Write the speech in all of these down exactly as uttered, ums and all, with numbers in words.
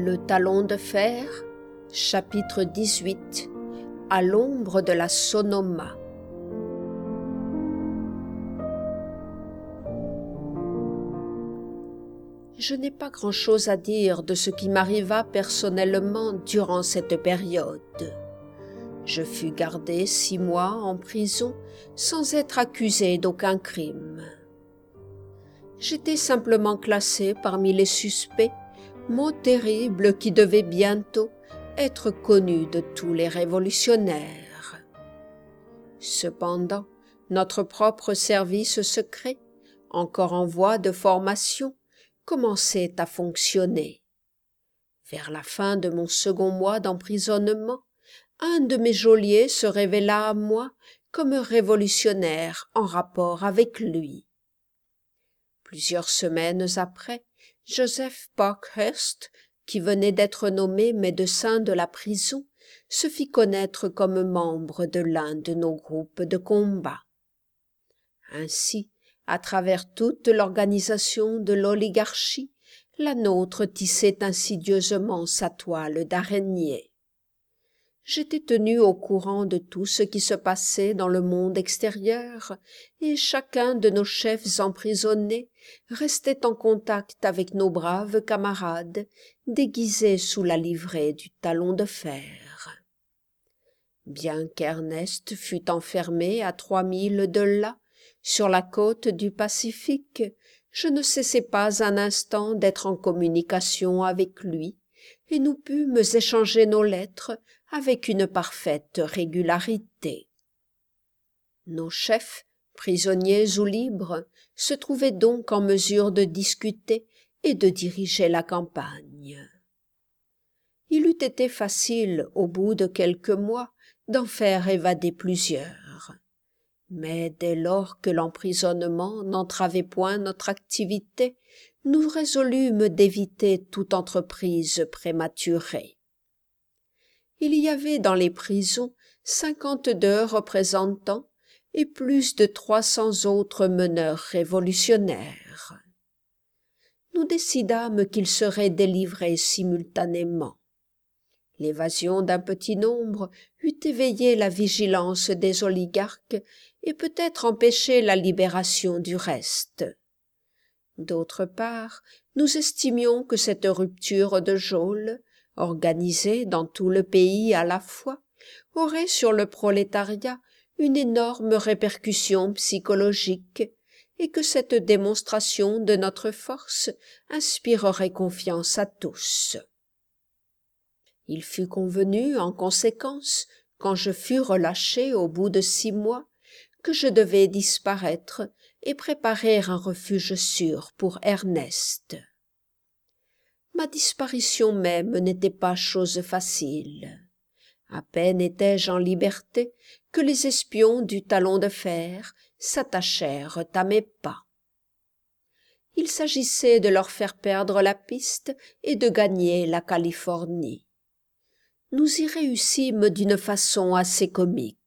Le talon de fer, chapitre dix-huit. À l'ombre de la Sonoma. Je n'ai pas grand-chose à dire de ce qui m'arriva personnellement durant cette période. Je fus gardé six mois en prison sans être accusé d'aucun crime. J'étais simplement classé parmi les suspects, mot terrible qui devait bientôt être connu de tous les révolutionnaires. Cependant, notre propre service secret, encore en voie de formation, commençait à fonctionner. Vers la fin de mon second mois d'emprisonnement, un de mes geôliers se révéla à moi comme révolutionnaire en rapport avec lui. Plusieurs semaines après, Joseph Parkhurst, qui venait d'être nommé médecin de la prison, se fit connaître comme membre de l'un de nos groupes de combat. Ainsi, à travers toute l'organisation de l'oligarchie, la nôtre tissait insidieusement sa toile d'araignée. J'étais tenu au courant de tout ce qui se passait dans le monde extérieur, et chacun de nos chefs emprisonnés restait en contact avec nos braves camarades, déguisés sous la livrée du talon de fer. Bien qu'Ernest fût enfermé à trois milles de là, sur la côte du Pacifique, je ne cessai pas un instant d'être en communication avec lui, et nous pûmes échanger nos lettres avec une parfaite régularité. Nos chefs, prisonniers ou libres, se trouvaient donc en mesure de discuter et de diriger la campagne. Il eût été facile, au bout de quelques mois, d'en faire évader plusieurs. Mais dès lors que l'emprisonnement n'entravait point notre activité, nous résolûmes d'éviter toute entreprise prématurée. Il y avait dans les prisons cinquante-deux représentants et plus de trois cents autres meneurs révolutionnaires. Nous décidâmes qu'ils seraient délivrés simultanément. L'évasion d'un petit nombre eût éveillé la vigilance des oligarques et peut-être empêché la libération du reste. D'autre part, nous estimions que cette rupture de geôle, organisée dans tout le pays à la fois, aurait sur le prolétariat une énorme répercussion psychologique et que cette démonstration de notre force inspirerait confiance à tous. Il fut convenu, en conséquence, quand je fus relâché au bout de six mois, que je devais disparaître et préparer un refuge sûr pour Ernest. Ma disparition même n'était pas chose facile. À peine étais-je en liberté que les espions du talon de fer s'attachèrent à mes pas. Il s'agissait de leur faire perdre la piste et de gagner la Californie. Nous y réussîmes d'une façon assez comique.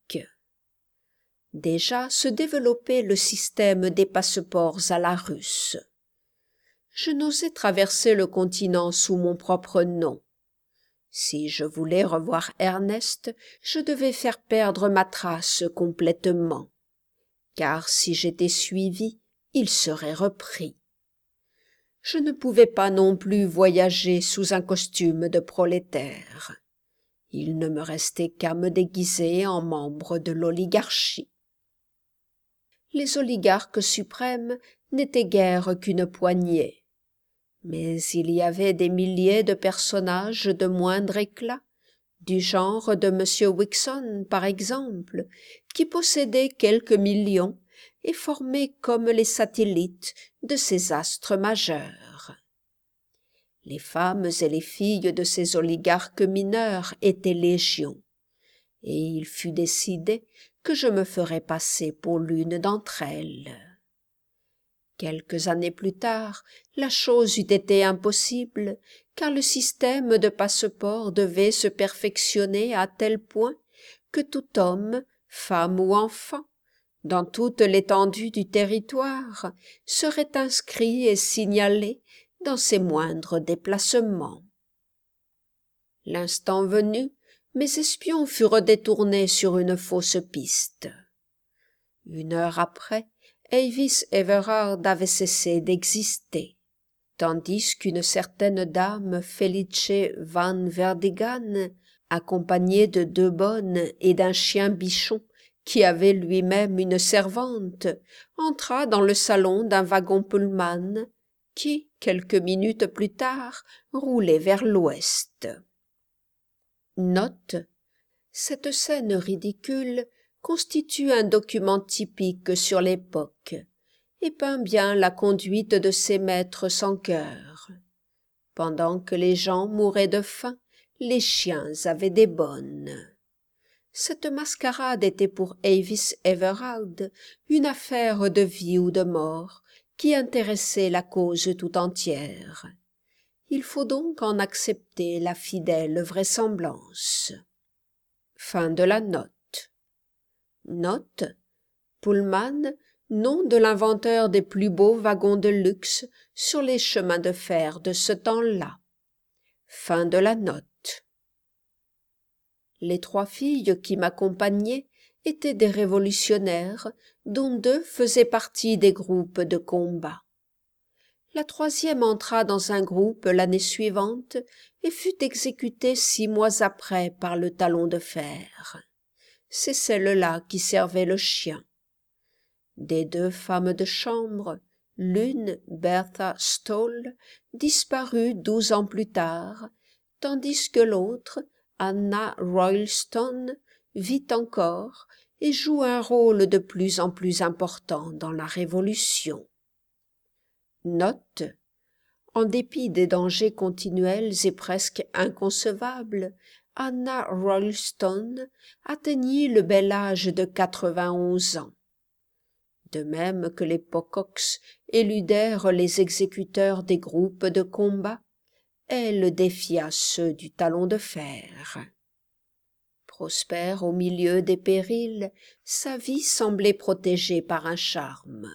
Déjà se développait le système des passeports à la russe. Je n'osais traverser le continent sous mon propre nom. Si je voulais revoir Ernest, je devais faire perdre ma trace complètement, car si j'étais suivi, il serait repris. Je ne pouvais pas non plus voyager sous un costume de prolétaire. Il ne me restait qu'à me déguiser en membre de l'oligarchie. Les oligarques suprêmes n'étaient guère qu'une poignée, mais il y avait des milliers de personnages de moindre éclat, du genre de M. Wixon par exemple, qui possédaient quelques millions et formaient comme les satellites de ces astres majeurs. Les femmes et les filles de ces oligarques mineurs étaient légion, et il fut décidé que je me ferais passer pour l'une d'entre elles. Quelques années plus tard, la chose eût été impossible, car le système de passeport devait se perfectionner à tel point que tout homme, femme ou enfant, dans toute l'étendue du territoire, serait inscrit et signalé dans ses moindres déplacements. L'instant venu, mes espions furent détournés sur une fausse piste. Une heure après, Avis Everard avait cessé d'exister, tandis qu'une certaine dame, Felice Van Verdigan, accompagnée de deux bonnes et d'un chien bichon, qui avait lui-même une servante, entra dans le salon d'un wagon Pullman, qui, quelques minutes plus tard, roulait vers l'ouest. Note. Cette scène ridicule constitue un document typique sur l'époque et peint bien la conduite de ces maîtres sans cœur. Pendant que les gens mouraient de faim, les chiens avaient des bonnes. Cette mascarade était pour Avis Everard une affaire de vie ou de mort qui intéressait la cause tout entière. Il faut donc en accepter la fidèle vraisemblance. Fin de la note. Note. Pullman, nom de l'inventeur des plus beaux wagons de luxe sur les chemins de fer de ce temps-là. Fin de la note. Les trois filles qui m'accompagnaient étaient des révolutionnaires, dont deux faisaient partie des groupes de combat. La troisième entra dans un groupe l'année suivante et fut exécutée six mois après par le talon de fer. C'est celle-là qui servait le chien. Des deux femmes de chambre, l'une, Bertha Stoll, disparut douze ans plus tard, tandis que l'autre, Anna Roylston, vit encore et joue un rôle de plus en plus important dans la Révolution. Note. En dépit des dangers continuels et presque inconcevables, Anna Roylston atteignit le bel âge de quatre-vingt-onze ans. De même que les Pococks éludèrent les exécuteurs des groupes de combat, elle défia ceux du talon de fer. Prospère au milieu des périls, sa vie semblait protégée par un charme.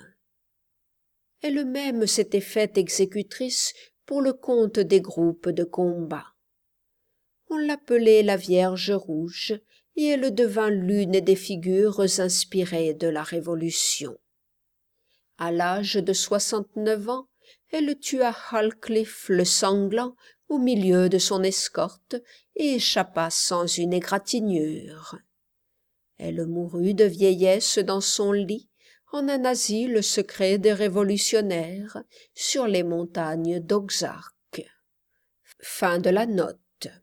Elle-même s'était faite exécutrice pour le compte des groupes de combat. On l'appelait la Vierge Rouge, et elle devint l'une des figures inspirées de la Révolution. À l'âge de soixante-neuf ans, elle tua Halcliffe le Sanglant au milieu de son escorte et échappa sans une égratignure. Elle mourut de vieillesse dans son lit, en un asile secret des révolutionnaires, sur les montagnes d'Oxark. Fin de la note.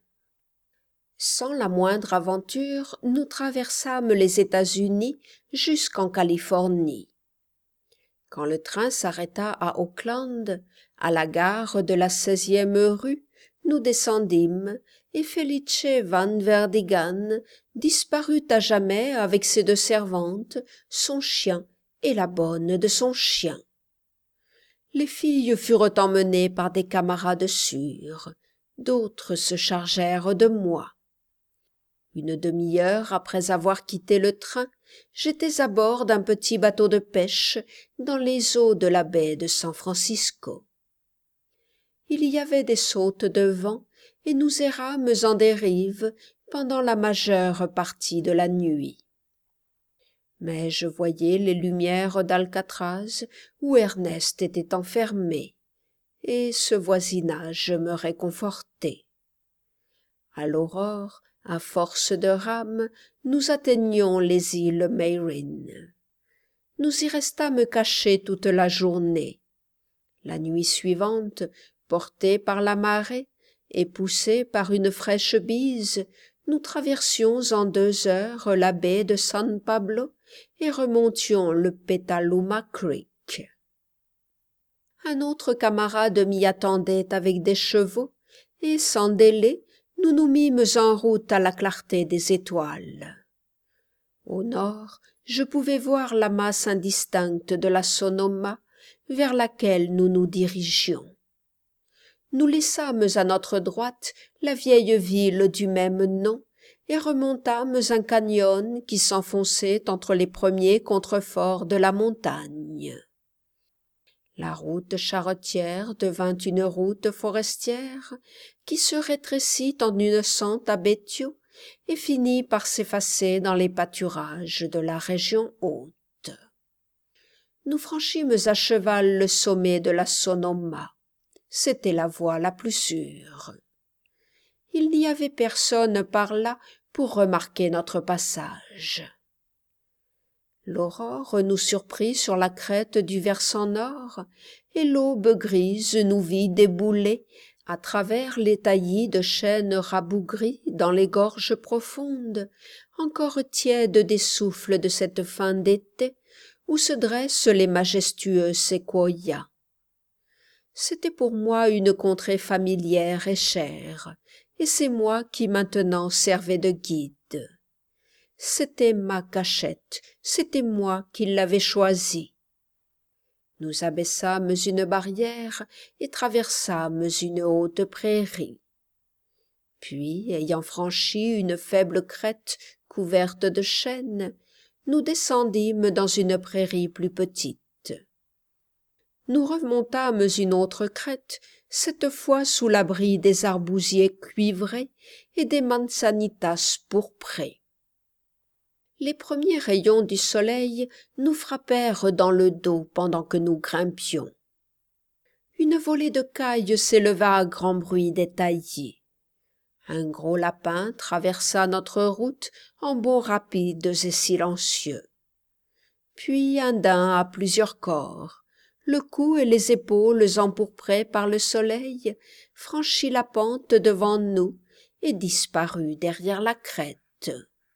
Sans la moindre aventure, nous traversâmes les États-Unis jusqu'en Californie. Quand le train s'arrêta à Oakland, à la gare de la seizième rue, nous descendîmes, et Felice Van Verdigan disparut à jamais avec ses deux servantes, son chien et la bonne de son chien. Les filles furent emmenées par des camarades sûrs, d'autres se chargèrent de moi. Une demi-heure après avoir quitté le train, j'étais à bord d'un petit bateau de pêche dans les eaux de la baie de San Francisco. Il y avait des sautes de vent et nous errâmes en dérive pendant la majeure partie de la nuit. Mais je voyais les lumières d'Alcatraz où Ernest était enfermé, et ce voisinage me réconfortait. À l'aurore, à force de rames, nous atteignions les îles Mayrin. Nous y restâmes cachés toute la journée. La nuit suivante, portés par la marée et poussés par une fraîche bise, nous traversions en deux heures la baie de San Pablo et remontions le Petaluma Creek. Un autre camarade m'y attendait avec des chevaux, et sans délai, nous nous mîmes en route à la clarté des étoiles. Au nord, je pouvais voir la masse indistincte de la Sonoma, vers laquelle nous nous dirigions. Nous laissâmes à notre droite la vieille ville du même nom, et remontâmes un canyon qui s'enfonçait entre les premiers contreforts de la montagne. La route charretière devint une route forestière qui se rétrécit en une sente à Béthio et finit par s'effacer dans les pâturages de la région haute. Nous franchîmes à cheval le sommet de la Sonoma. C'était la voie la plus sûre. Il n'y avait personne par là pour remarquer notre passage. L'aurore nous surprit sur la crête du versant nord, et l'aube grise nous vit débouler à travers les taillis de chênes rabougris dans les gorges profondes, encore tièdes des souffles de cette fin d'été, où se dressent les majestueux séquoias. C'était pour moi une contrée familière et chère, et c'est moi qui maintenant servais de guide. C'était ma cachette, c'était moi qui l'avais choisie. Nous abaissâmes une barrière et traversâmes une haute prairie. Puis, ayant franchi une faible crête couverte de chênes, nous descendîmes dans une prairie plus petite. Nous remontâmes une autre crête, cette fois sous l'abri des arbousiers cuivrés et des manzanitas pourprés. Les premiers rayons du soleil nous frappèrent dans le dos pendant que nous grimpions. Une volée de cailles s'éleva à grand bruit des taillis. Un gros lapin traversa notre route en bonds rapides et silencieux. Puis un daim à plusieurs corps, le cou et les épaules empourprés par le soleil, franchit la pente devant nous et disparut derrière la crête.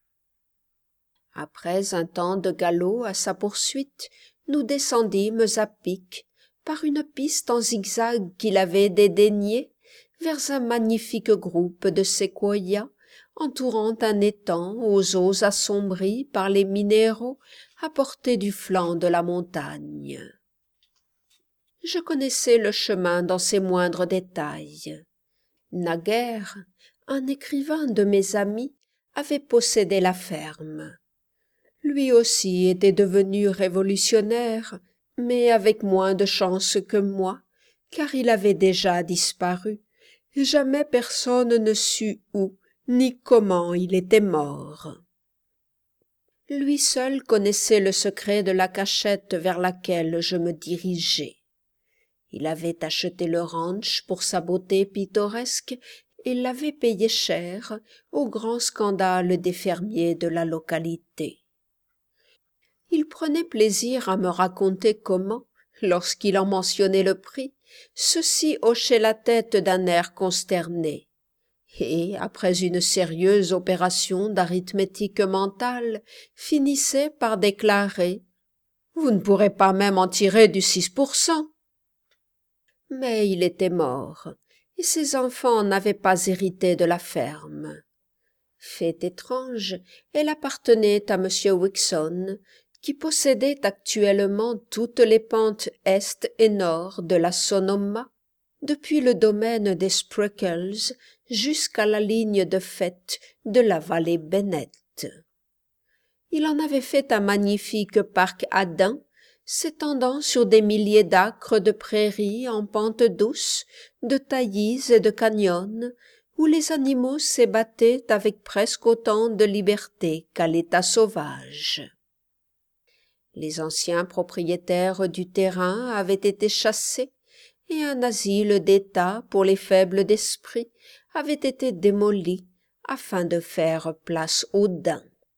Après un temps de galop à sa poursuite, nous descendîmes à pic, par une piste en zigzag qu'il avait dédaignée, vers un magnifique groupe de séquoias, entourant un étang aux eaux assombries par les minéraux à portée du flanc de la montagne. Je connaissais le chemin dans ses moindres détails. Naguère, un écrivain de mes amis avait possédé la ferme. Lui aussi était devenu révolutionnaire, mais avec moins de chance que moi, car il avait déjà disparu, et jamais personne ne sut où ni comment il était mort. Lui seul connaissait le secret de la cachette vers laquelle je me dirigeais. Il avait acheté le ranch pour sa beauté pittoresque et l'avait payé cher au grand scandale des fermiers de la localité. Il prenait plaisir à me raconter comment, lorsqu'il en mentionnait le prix, ceux-ci hochaient la tête d'un air consterné, et, après une sérieuse opération d'arithmétique mentale, finissaient par déclarer « Vous ne pourrez pas même en tirer du six pour cent !» Mais il était mort, et ses enfants n'avaient pas hérité de la ferme. Fait étrange, elle appartenait à M. Wixon, qui possédait actuellement toutes les pentes est et nord de la Sonoma, depuis le domaine des Spreckels jusqu'à la ligne de fête de la vallée Bennett. Il en avait fait un magnifique parc Adin, s'étendant sur des milliers d'acres de prairies en pente douce, de taillis et de canyons, où les animaux s'ébattaient avec presque autant de liberté qu'à l'état sauvage. Les anciens propriétaires du terrain avaient été chassés, et un asile d'État pour les faibles d'esprit avait été démoli afin de faire place aux daims.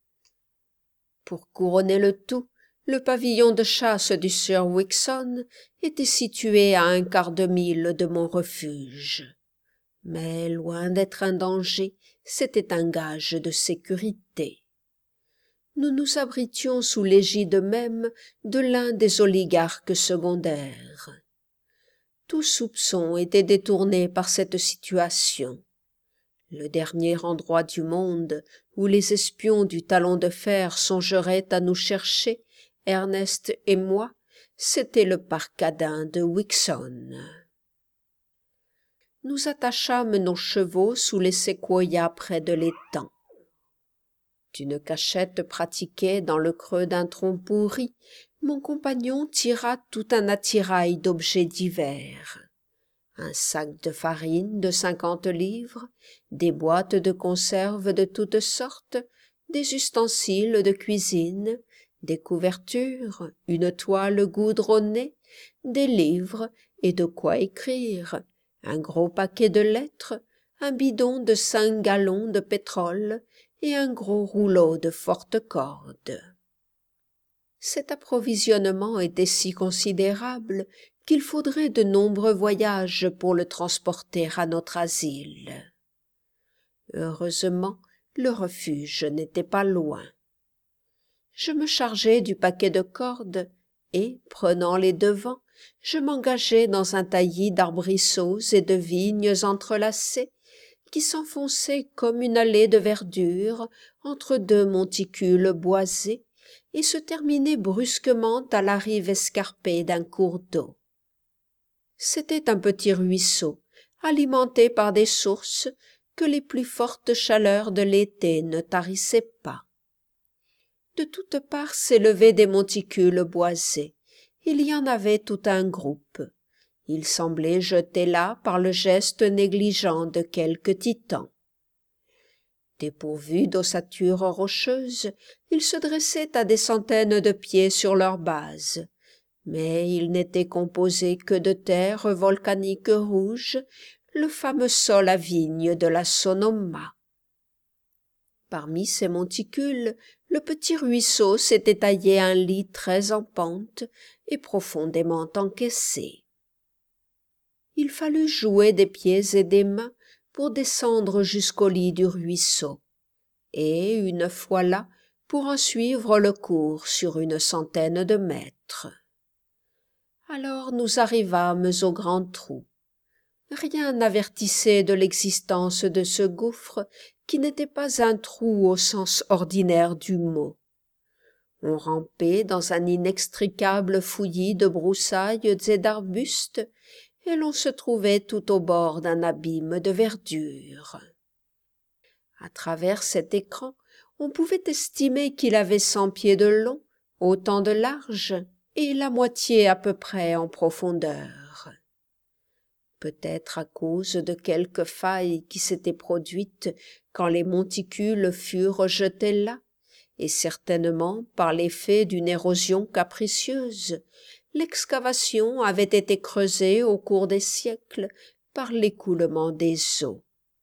Pour couronner le tout, le pavillon de chasse du sieur Wixon était situé à un quart de mille de mon refuge. Mais loin d'être un danger, c'était un gage de sécurité. Nous nous abritions sous l'égide même de l'un des oligarques secondaires. Tout soupçon était détourné par cette situation. Le dernier endroit du monde où les espions du talon de fer songeraient à nous chercher, Ernest et moi, c'était le parc Adin de Wixon. Nous attachâmes nos chevaux sous les séquoias près de l'étang. D'une cachette pratiquée dans le creux d'un tronc pourri, Mon compagnon tira tout un attirail d'objets divers. Un sac de farine de cinquante livres, des boîtes de conserve de toutes sortes, des ustensiles de cuisine, des couvertures, une toile goudronnée, des livres et de quoi écrire, un gros paquet de lettres, un bidon de cinq gallons de pétrole et un gros rouleau de forte corde. Cet approvisionnement était si considérable qu'il faudrait de nombreux voyages pour le transporter à notre asile. Heureusement, le refuge n'était pas loin. Je me chargeai du paquet de cordes et, prenant les devants, je m'engageai dans un taillis d'arbrisseaux et de vignes entrelacées qui s'enfonçait comme une allée de verdure entre deux monticules boisés et se terminait brusquement à la rive escarpée d'un cours d'eau. C'était un petit ruisseau, alimenté par des sources que les plus fortes chaleurs de l'été ne tarissaient pas. De toutes parts s'élevaient des monticules boisés. Il y en avait tout un groupe. Ils semblaient jetés là par le geste négligent de quelque titan. Dépourvus d'ossature rocheuse, ils se dressaient à des centaines de pieds sur leur base, mais ils n'étaient composés que de terre volcanique rouge, le fameux sol à vigne de la Sonoma. Parmi ces monticules, le petit ruisseau s'était taillé un lit très en pente et profondément encaissé. Il fallut jouer des pieds et des mains pour descendre jusqu'au lit du ruisseau, et, une fois là, pour en suivre le cours sur une centaine de mètres. Alors nous arrivâmes au grand trou. Rien n'avertissait de l'existence de ce gouffre qui n'était pas un trou au sens ordinaire du mot. On rampait dans un inextricable fouillis de broussailles et d'arbustes, et l'on se trouvait tout au bord d'un abîme de verdure. À travers cet écran, on pouvait estimer qu'il avait cent pieds de long, autant de large, et la moitié à peu près en profondeur. Peut-être à cause de quelque faille qui s'était produite quand les monticules furent jetés là, et certainement par l'effet d'une érosion capricieuse, l'excavation avait été creusée au cours des siècles par l'écoulement des eaux.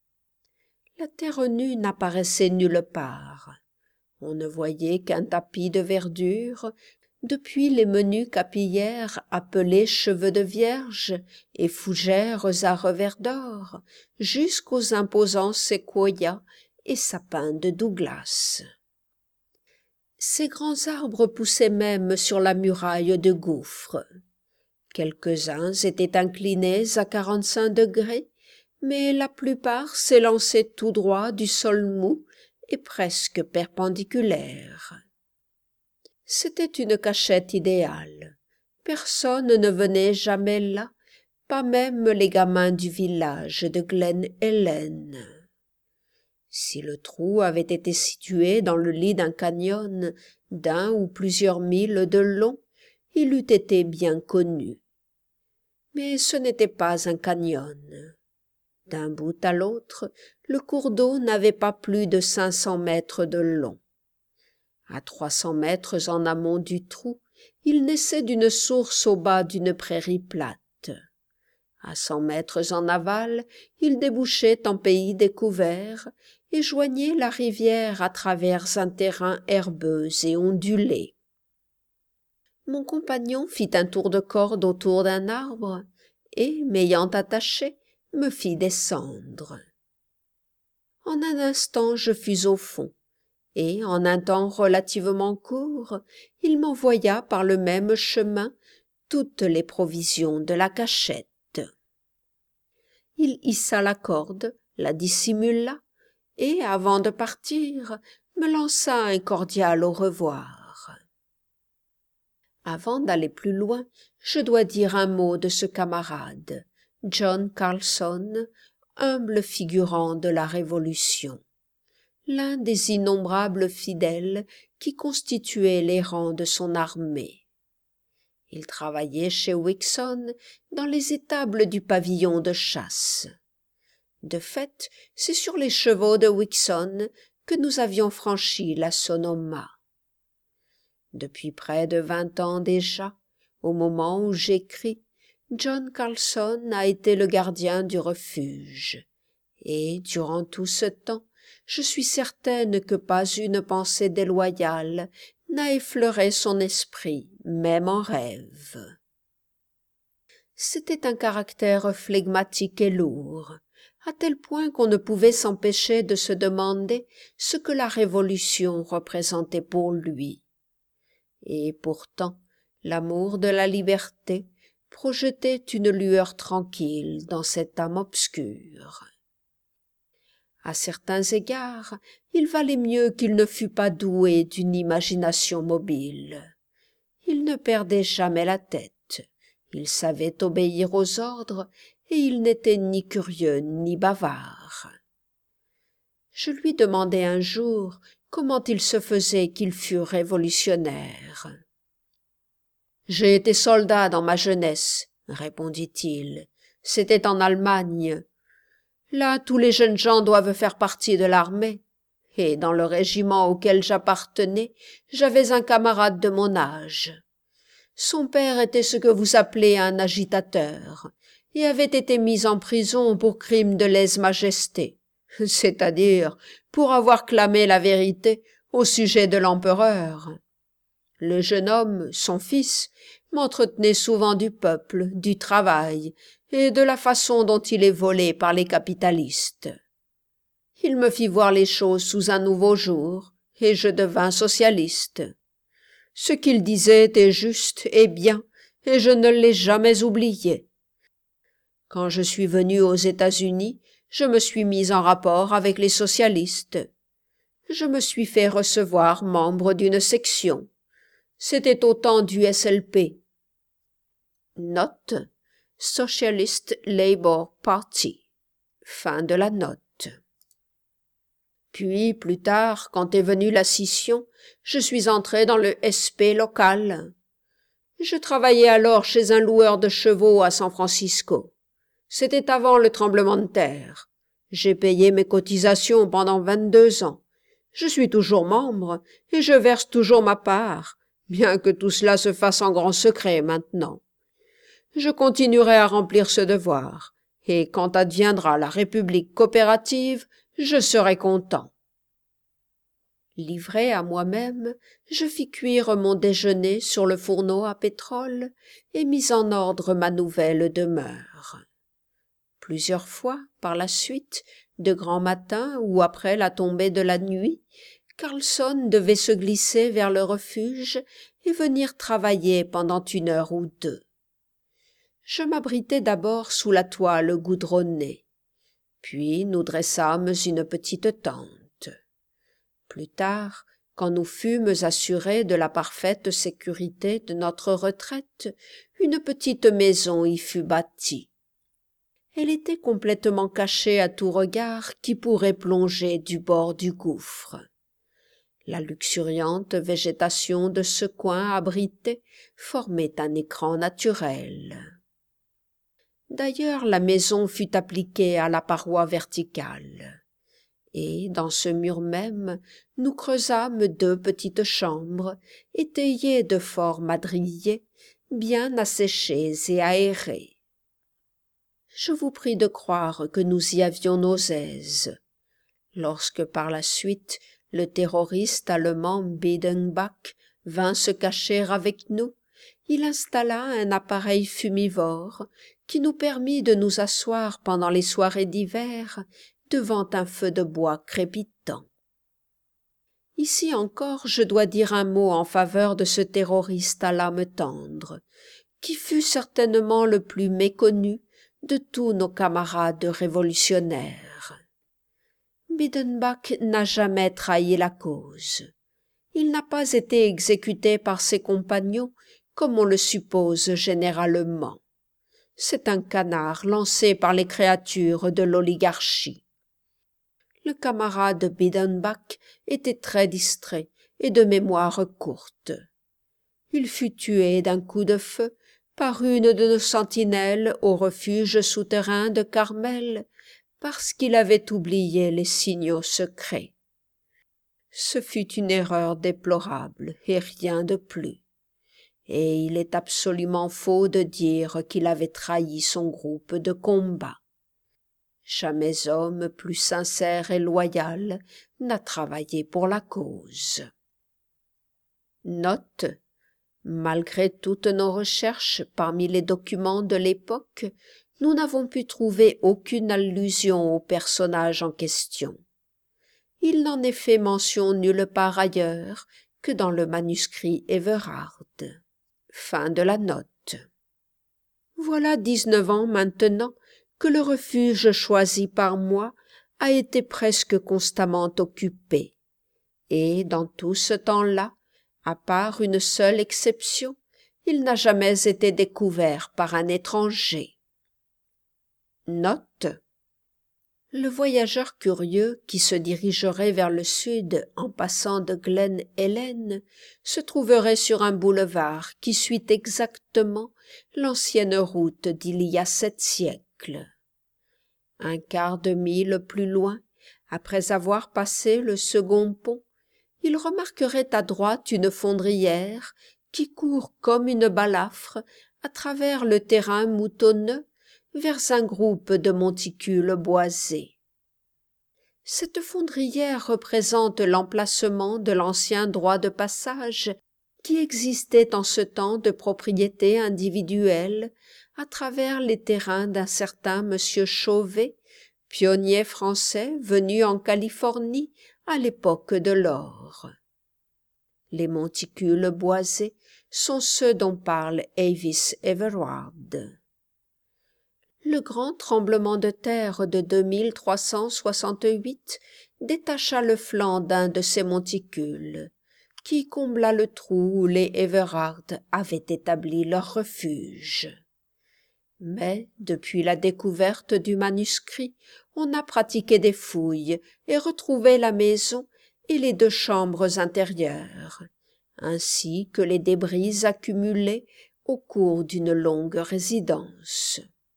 La terre nue n'apparaissait nulle part. On ne voyait qu'un tapis de verdure, depuis les menus capillaires appelés cheveux de vierge et fougères à revers d'or, jusqu'aux imposants séquoias et sapins de Douglas. Ces grands arbres poussaient même sur la muraille de gouffre. Quelques-uns étaient inclinés à quarante-cinq degrés, mais la plupart s'élançaient tout droit du sol mou et presque perpendiculaire. C'était une cachette idéale. Personne ne venait jamais là, pas même les gamins du village de Glen Ellen. Si le trou avait été situé dans le lit d'un canyon d'un ou plusieurs milles de long, il eût été bien connu. Mais ce n'était pas un canyon. D'un bout à l'autre, le cours d'eau n'avait pas plus de cinq cents mètres de long. À trois cents mètres en amont du trou, il naissait d'une source au bas d'une prairie plate. À cent mètres en aval, il débouchait en pays découvert et joignait la rivière à travers un terrain herbeux et ondulé. Mon compagnon fit un tour de corde autour d'un arbre et, m'ayant attaché, me fit descendre. En un instant, je fus au fond, et, en un temps relativement court, il m'envoya par le même chemin toutes les provisions de la cachette. Il hissa la corde, la dissimula, et, avant de partir, me lança un cordial au revoir. Avant d'aller plus loin, je dois dire un mot de ce camarade, John Carlson, humble figurant de la Révolution, l'un des innombrables fidèles qui constituaient les rangs de son armée. Il travaillait chez Wixon dans les étables du pavillon de chasse. De fait, c'est sur les chevaux de Wixon que nous avions franchi la Sonoma. Depuis près de vingt ans déjà, au moment où j'écris, John Carlson a été le gardien du refuge, et, durant tout ce temps, je suis certaine que pas une pensée déloyale n'a effleuré son esprit, même en rêve. C'était un caractère flegmatique et lourd, à tel point qu'on ne pouvait s'empêcher de se demander ce que la Révolution représentait pour lui. Et pourtant, l'amour de la liberté projetait une lueur tranquille dans cette âme obscure. À certains égards, il valait mieux qu'il ne fût pas doué d'une imagination mobile. Il ne perdait jamais la tête, il savait obéir aux ordres, et il n'était ni curieux ni bavard. Je lui demandai un jour comment il se faisait qu'il fût révolutionnaire. « J'ai été soldat dans ma jeunesse, » répondit-il. « C'était en Allemagne. Là, tous les jeunes gens doivent faire partie de l'armée. Et dans le régiment auquel j'appartenais, j'avais un camarade de mon âge. Son père était ce que vous appelez un agitateur, et avait été mis en prison pour crime de lèse-majesté, c'est-à-dire pour avoir clamé la vérité au sujet de l'empereur. Le jeune homme, son fils, m'entretenait souvent du peuple, du travail, et de la façon dont il est volé par les capitalistes. Il me fit voir les choses sous un nouveau jour, et je devins socialiste. Ce qu'il disait était juste et bien, et je ne l'ai jamais oublié. Quand je suis venu aux États-Unis, je me suis mis en rapport avec les socialistes. Je me suis fait recevoir membre d'une section. C'était au temps du S L P. Note: Socialist Labour Party. Fin de la note. Puis, plus tard, quand est venue la scission, je suis entré dans le S P local. Je travaillais alors chez un loueur de chevaux à San Francisco. C'était avant le tremblement de terre. J'ai payé mes cotisations pendant vingt-deux ans. Je suis toujours membre et je verse toujours ma part, bien que tout cela se fasse en grand secret maintenant. Je continuerai à remplir ce devoir, et quand adviendra la République coopérative, je serai content. Livré à moi-même, je fis cuire mon déjeuner sur le fourneau à pétrole et mis en ordre ma nouvelle demeure. Plusieurs fois, par la suite, de grand matin ou après la tombée de la nuit, Carlson devait se glisser vers le refuge et venir travailler pendant une heure ou deux. Je m'abritai d'abord sous la toile goudronnée. Puis nous dressâmes une petite tente. Plus tard, quand nous fûmes assurés de la parfaite sécurité de notre retraite, une petite maison y fut bâtie. Elle était complètement cachée à tout regard qui pourrait plonger du bord du gouffre. La luxuriante végétation de ce coin abrité formait un écran naturel. D'ailleurs, la maison fut appliquée à la paroi verticale. Et, dans ce mur même, nous creusâmes deux petites chambres, étayées de forts madriers, bien asséchées et aérées. Je vous prie de croire que nous y avions nos aises. Lorsque, par la suite, le terroriste allemand Biedenbach vint se cacher avec nous, il installa un appareil fumivore qui nous permit de nous asseoir pendant les soirées d'hiver devant un feu de bois crépitant. Ici encore, je dois dire un mot en faveur de ce terroriste à l'âme tendre, qui fut certainement le plus méconnu de tous nos camarades révolutionnaires. Biedenbach n'a jamais trahi la cause. Il n'a pas été exécuté par ses compagnons comme on le suppose généralement. C'est un canard lancé par les créatures de l'oligarchie. Le camarade Biedenbach était très distrait et de mémoire courte. il fut tué d'un coup de feu par une de nos sentinelles au refuge souterrain de Carmel, parce qu'il avait oublié les signaux secrets. Ce fut une erreur déplorable et rien de plus. Et il est absolument faux de dire qu'il avait trahi son groupe de combat. Jamais homme plus sincère et loyal n'a travaillé pour la cause. Note: malgré toutes nos recherches parmi les documents de l'époque, nous n'avons pu trouver aucune allusion au personnage en question. Il n'en est fait mention nulle part ailleurs que dans le manuscrit Everard. Fin de la note. Voilà dix-neuf ans maintenant que le refuge choisi par moi a été presque constamment occupé, et dans tout ce temps-là, à part une seule exception, il n'a jamais été découvert par un étranger. Note: le voyageur curieux qui se dirigerait vers le sud en passant de Glen Helen se trouverait sur un boulevard qui suit exactement l'ancienne route d'il y a sept siècles. Un quart de mille plus loin, après avoir passé le second pont, il remarquerait à droite une fondrière qui court comme une balafre à travers le terrain moutonneux vers un groupe de monticules boisés. Cette fondrière représente l'emplacement de l'ancien droit de passage qui existait en ce temps de propriété individuelle à travers les terrains d'un certain monsieur Chauvet, pionnier français venu en Californie à l'époque de l'or. Les monticules boisés sont ceux dont parle Avis Everard. Le grand tremblement de terre de deux mille trois cent soixante-huit détacha le flanc d'un de ces monticules, qui combla le trou où les Everard avaient établi leur refuge. Mais, depuis la découverte du manuscrit, on a pratiqué des fouilles et retrouvé la maison et les deux chambres intérieures, ainsi que les débris accumulés au cours d'une longue résidence.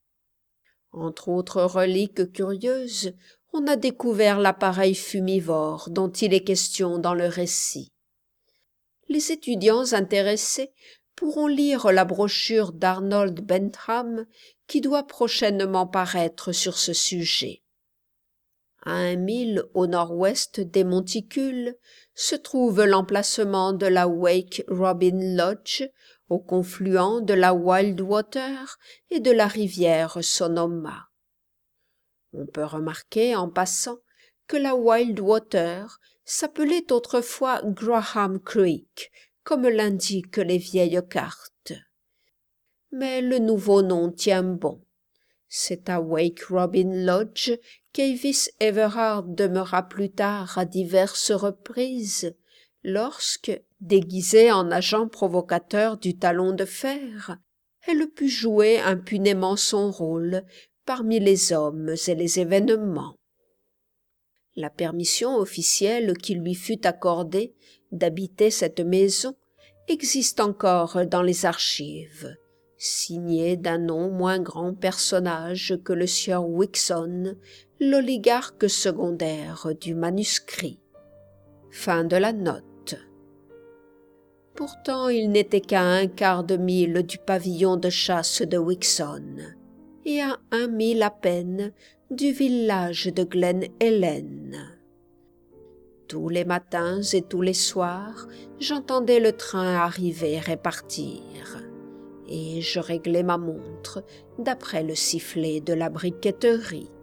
Entre autres reliques curieuses, on a découvert l'appareil fumivore dont il est question dans le récit. Les étudiants intéressés pourront lire la brochure d'Arnold Bentham qui doit prochainement paraître sur ce sujet. À un mille au nord-ouest des monticules se trouve l'emplacement de la Wake Robin Lodge, au confluent de la Wildwater et de la rivière Sonoma. On peut remarquer en passant que la Wildwater s'appelait autrefois Graham Creek, comme l'indiquent les vieilles cartes. Mais le nouveau nom tient bon. C'est à Wake Robin Lodge qu'Avis Everard demeura plus tard à diverses reprises, lorsque, déguisée en agent provocateur du talon de fer, elle put jouer impunément son rôle parmi les hommes et les événements. La permission officielle qui lui fut accordée d'habiter cette maison existe encore dans les archives, signée d'un non moins grand personnage que le sieur Wixon, l'oligarque secondaire du manuscrit. Fin de la note. Pourtant, il n'était qu'à un quart de mille du pavillon de chasse de Wixon, et à un mille à peine du village de Glen Helen. Tous les matins et tous les soirs, j'entendais le train arriver et partir, et je réglais ma montre d'après le sifflet de la briqueterie.